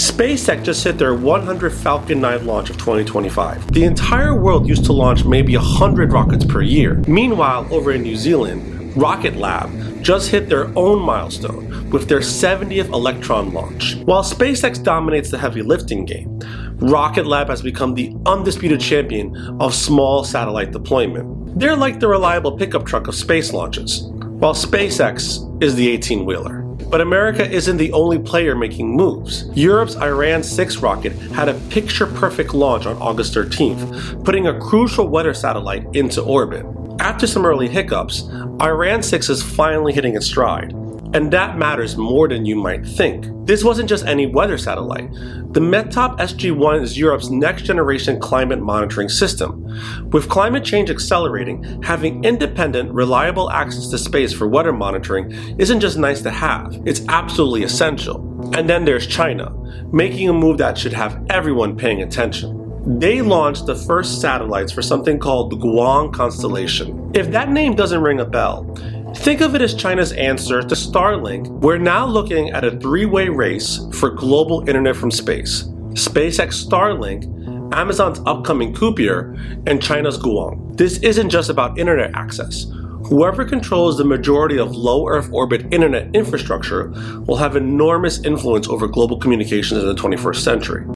SpaceX just hit their 100th Falcon 9 launch of 2025. The entire world used to launch maybe 100 rockets per year. Meanwhile, over in New Zealand, Rocket Lab just hit their own milestone with their 70th Electron launch. While SpaceX dominates the heavy lifting game, Rocket Lab has become the undisputed champion of small satellite deployment. They're like the reliable pickup truck of space launches, while SpaceX is the 18-wheeler. But America isn't the only player making moves. Europe's Ariane 6 rocket had a picture-perfect launch on August 13th, putting a crucial weather satellite into orbit. After some early hiccups, Ariane 6 is finally hitting its stride. And that matters more than you might think. This wasn't just any weather satellite. The METOP SG-1 is Europe's next-generation climate monitoring system. With climate change accelerating, having independent, reliable access to space for weather monitoring isn't just nice to have, it's absolutely essential. And then there's China, making a move that should have everyone paying attention. They launched the first satellites for something called the Guang constellation. If that name doesn't ring a bell, think of it as China's answer to Starlink. We're now looking at a three-way race for global internet from space. SpaceX Starlink, Amazon's upcoming Kuiper, and China's Guang. This isn't just about internet access. Whoever controls the majority of low Earth orbit internet infrastructure will have enormous influence over global communications in the 21st century.